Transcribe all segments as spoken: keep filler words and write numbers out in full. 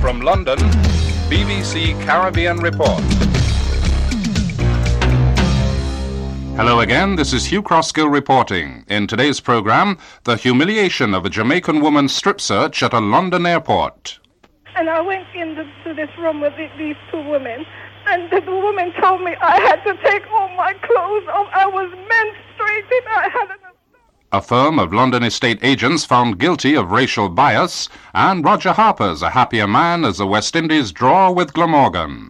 From London, B B C Caribbean Report. Hello again, this is Hugh Crossgill reporting. In today's programme, the humiliation of a Jamaican woman's strip search at a London airport. And I went into this room with these two women, and the woman told me I had to take all my clothes off. I was menstruating. I had an... A firm of London estate agents found guilty of racial bias, and Roger Harper's a happier man as the West Indies draw with Glamorgan.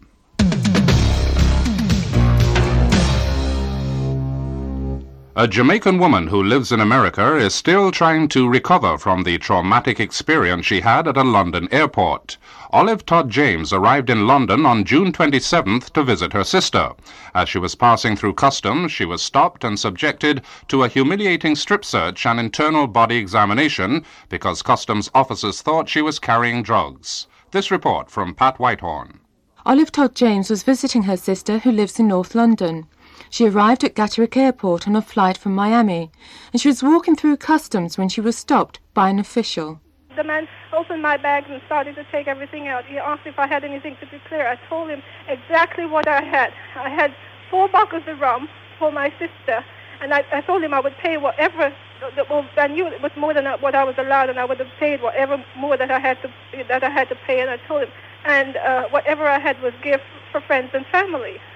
A Jamaican woman who lives in America is still trying to recover from the traumatic experience she had at a London airport. Olive Todd James arrived in London on June twenty-seventh to visit her sister. As she was passing through customs, she was stopped and subjected to a humiliating strip search and internal body examination because customs officers thought she was carrying drugs. This report from Pat Whitehorn. Olive Todd James was visiting her sister who lives in North London. She arrived at Gatwick Airport on a flight from Miami, and she was walking through customs when she was stopped by an official. The man opened my bags and started to take everything out. He asked if I had anything to declare. I told him exactly what I had. I had four bottles of rum for my sister, and I, I told him I would pay whatever. Well, I knew it was more than what I was allowed, and I would have paid whatever more that I had to that I had to pay. And I told him, and uh, whatever I had was gift for friends and family.